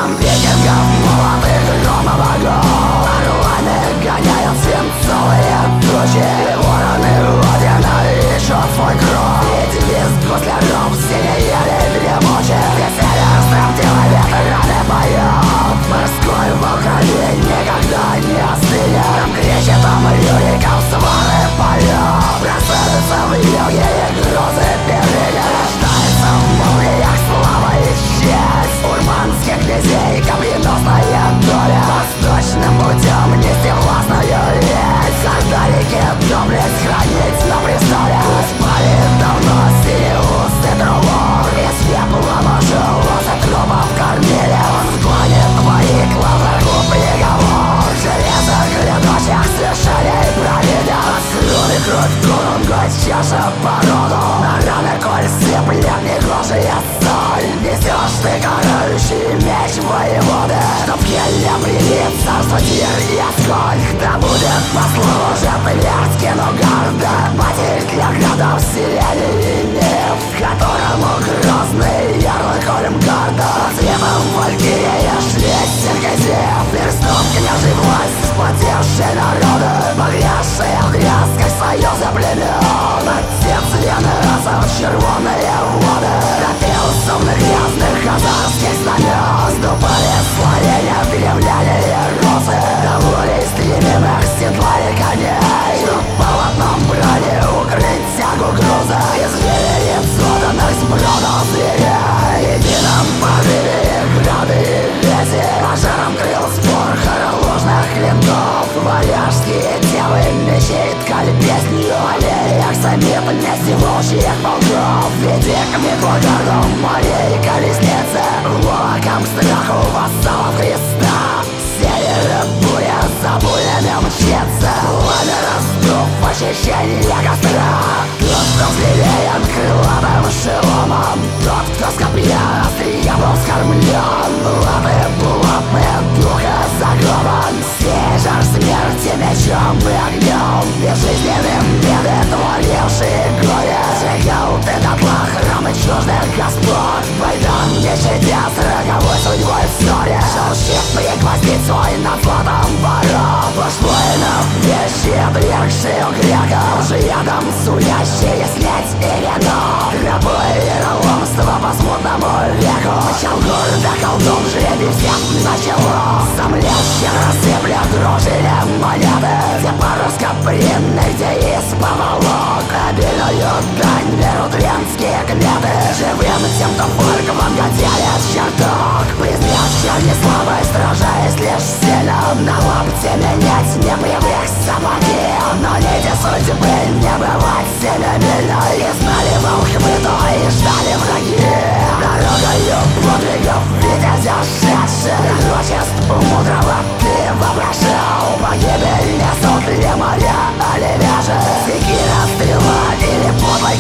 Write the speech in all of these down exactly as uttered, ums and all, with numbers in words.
Звуком викингов, молотых грома богов, орлами гоняют свинцовые тучи, и вороны Одина ищут свой кров. И девиз гусляров синеели дремучие, веселье строптивый ветраны поют. Морской волк никогда не остынет, там кричит он Рюриков свары поет. Бросаются в юге и грозы перыня, рождается в молниях слава и честь урманских князей, копьеносная доля, восточным путем нести властную весть. Когда реки доблесть хранить на престоле, спали давно синеусый трубок, из пепла мажелоза трупов кормили. Он склонит твои к лазарку приговор, железо грядущих свершений проведет. Кровь и кровь корунгой чаша породу, на раны коль сыплет негожая соль. Несешь ты карающий меч воеводы, чтоб еле прилит царство Тир и Аскольд. Да будет послужит Вертькину гарда, матерь для градов селений и нив, которому грозный ярлык Ольмгарда цветом валькирия шведь Сергазев. Перстом княжий власть сплотивший народы, погрязший в грязкой союза племен. Отец Лены разов червоные воды, топил сумных грязных казахских знамен. Ступали славяне, древляне и русы, до воли стременных седлали коней, чтоб полотном брали укрыть тягу груза из верениц отданных сбродов зверей. Едином порыве и грады и ветер пожаром крыл спор ложных клинков. Варяжские девы мечей ткали песнью о леях самих вместе волчьих полков. Веди к Миклагарду морей колесницы, волоком страху вассалов Христа. Севера буря за бурями мчится, пламя раздув ощущение костра. Тот, кто взлелеян крылатым шеломом, тот, кто с копья острия был вскормлен, латы булатные духа закован, сей жар смерти мечом и огнем, безжизненным беды творившие горе. Сжигал ты дотла храмы чуждых господ, Байдан не щадя с роковой судьбой в ссоре. Шелщик пригвоздит свой над златом ворот, ваш воинов вещи отвергшие у греков, жиядом сулящие снять и вино. Рабы и вероломство по смутному веку, мчал гордо колдун жребий всех начало. Сомлящих рассыплят дружили монеты, где по-русско принны, где из поволок. Обильную дань берут венские кметы, живым тем, кто фольгом готелит чертог. Признавший не слабой, сражаясь лишь сильно, на лапте менять не привык собаки. Но нити судьбы не бывать семимильно, и знали волхвы то и ждали враги. Дорогою подвигов видя шедших, пророчеств мудрого ты вопрошал. Погибель несут ли моря, али вяжет секира, стрела или подлый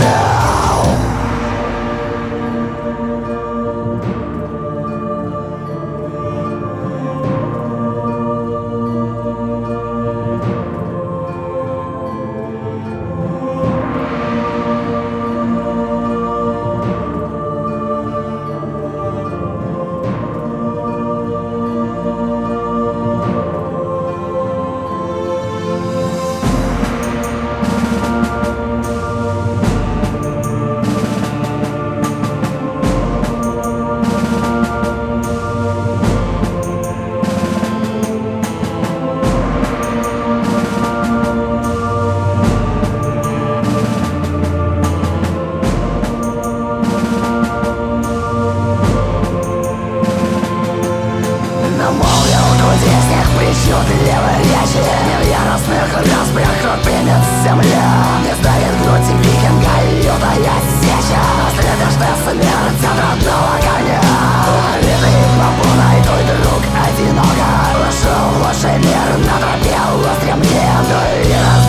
кинжал. Причудливой речи, не в яростных распрях крупинец земля. Не сдавит грудь викинга лютая сеча, следуешь ты смерть от родного коня. Литый попуной твой друг одиноко ушел в лучший мир, на тропе устремлен.